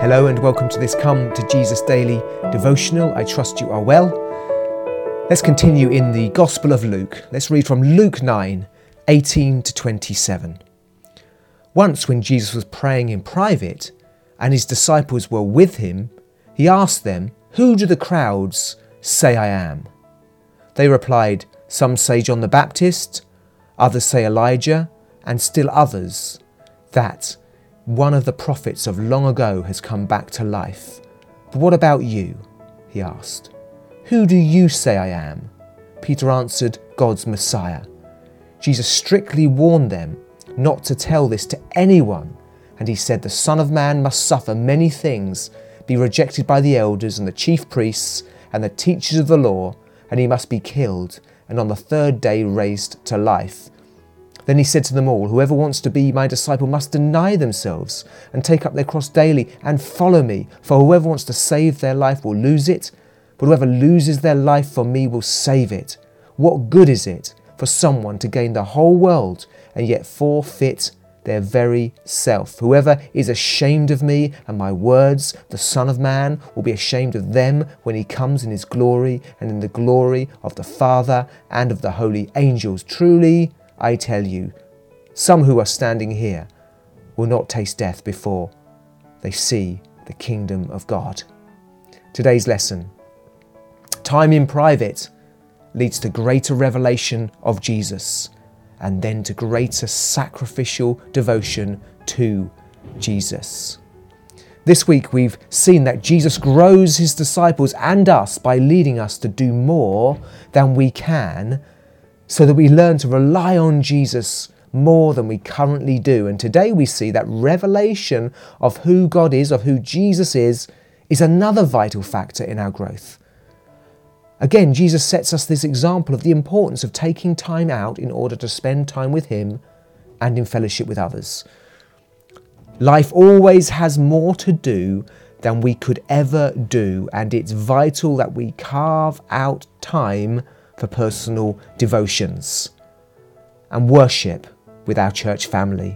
Hello and welcome to this Come to Jesus Daily devotional. I trust you are well. Let's continue in the Gospel of Luke. Let's read from Luke 9, 18 to 27. Once when Jesus was praying in private and his disciples were with him, he asked them, "Who do the crowds say I am?" They replied, "Some say John the Baptist, others say Elijah, and still others that one of the prophets of long ago has come back to life. But what about you?" he asked. "Who do you say I am?" Peter answered, "God's Messiah." Jesus strictly warned them not to tell this to anyone, and he said, "The Son of Man must suffer many things, be rejected by the elders and the chief priests and the teachers of the law, and he must be killed, and on the third day raised to life." Then he said to them all, "Whoever wants to be my disciple must deny themselves and take up their cross daily and follow me. For whoever wants to save their life will lose it, but whoever loses their life for me will save it. What good is it for someone to gain the whole world and yet forfeit their very self? Whoever is ashamed of me and my words, the Son of Man will be ashamed of them when he comes in his glory and in the glory of the Father and of the holy angels. Truly, I tell you, some who are standing here will not taste death before they see the kingdom of God." Today's lesson: time in private leads to greater revelation of Jesus and then to greater sacrificial devotion to Jesus. This week we've seen that Jesus grows his disciples and us by leading us to do more than we can, so that we learn to rely on Jesus more than we currently do. And today we see that revelation of who God is, of who Jesus is another vital factor in our growth. Again, Jesus sets us this example of the importance of taking time out in order to spend time with him and in fellowship with others. Life always has more to do than we could ever do, and it's vital that we carve out time for personal devotions and worship with our church family.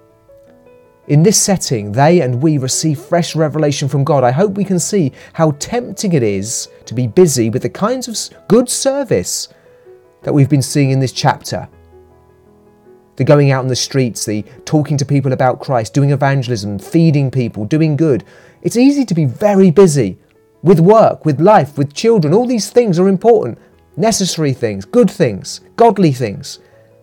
In this setting, they and we receive fresh revelation from God. I hope we can see how tempting it is to be busy with the kinds of good service that we've been seeing in this chapter. The going out in the streets, the talking to people about Christ, doing evangelism, feeding people, doing good. It's easy to be very busy with work, with life, with children. All these things are important. Necessary things, good things, godly things.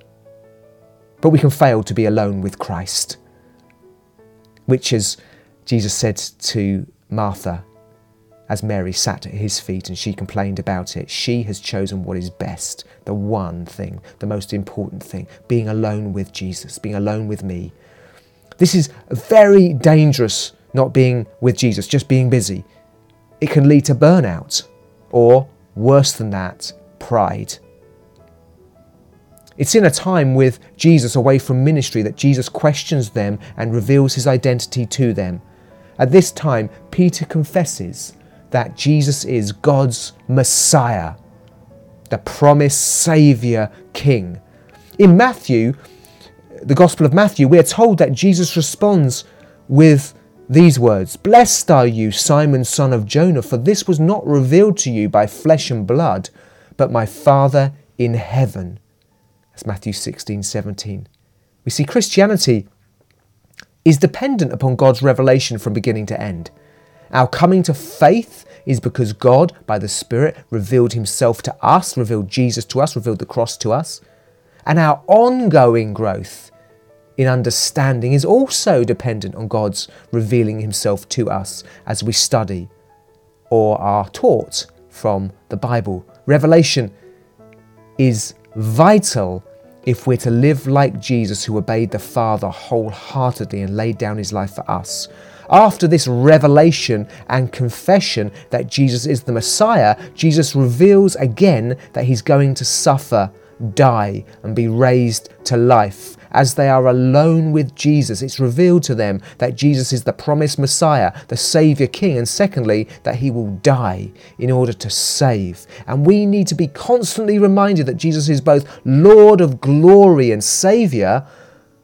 But we can fail to be alone with Christ, which, as Jesus said to Martha, as Mary sat at his feet and she complained about it, she has chosen what is best, the one thing, the most important thing, being alone with Jesus, being alone with me. This is very dangerous, not being with Jesus, just being busy. It can lead to burnout, or worse than that, pride. It's in a time with Jesus away from ministry that Jesus questions them and reveals his identity to them. At this time, Peter confesses that Jesus is God's Messiah, the promised Saviour King. In Matthew, the Gospel of Matthew, we are told that Jesus responds with these words, "Blessed are you, Simon, son of Jonah, for this was not revealed to you by flesh and blood, but my Father in heaven." That's Matthew 16:17. We see Christianity is dependent upon God's revelation from beginning to end. Our coming to faith is because God, by the Spirit, revealed himself to us, revealed Jesus to us, revealed the cross to us. And our ongoing growth in understanding is also dependent on God's revealing himself to us as we study or are taught from the Bible. Revelation is vital if we're to live like Jesus, who obeyed the Father wholeheartedly and laid down his life for us. After this revelation and confession that Jesus is the Messiah, Jesus reveals again that he's going to suffer, die, and be raised to life. As they are alone with Jesus, it's revealed to them that Jesus is the promised Messiah, the Saviour King, and secondly, that he will die in order to save. And we need to be constantly reminded that Jesus is both Lord of glory and Saviour,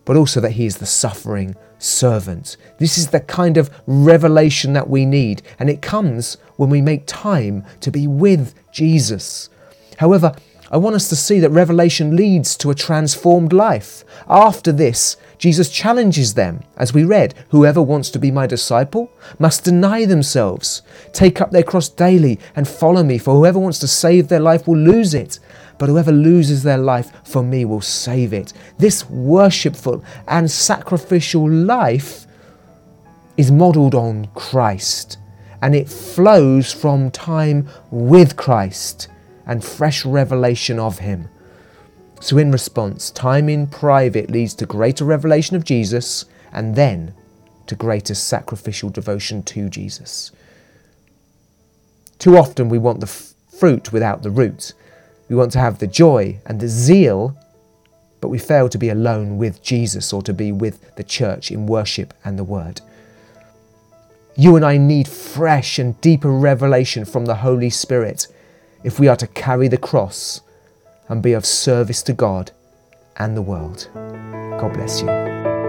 but also that he is the suffering servant. This is the kind of revelation that we need, and it comes when we make time to be with Jesus. However, I want us to see that revelation leads to a transformed life. After this, Jesus challenges them, as we read, whoever wants to be my disciple must deny themselves, take up their cross daily and follow me, for whoever wants to save their life will lose it, but whoever loses their life for me will save it. This worshipful and sacrificial life is modelled on Christ, and it flows from time with Christ and fresh revelation of him. So in response, time in private leads to greater revelation of Jesus and then to greater sacrificial devotion to Jesus. Too often we want the fruit without the root. We want to have the joy and the zeal, but we fail to be alone with Jesus or to be with the church in worship and the word. You and I need fresh and deeper revelation from the Holy Spirit if we are to carry the cross and be of service to God and the world. God bless you.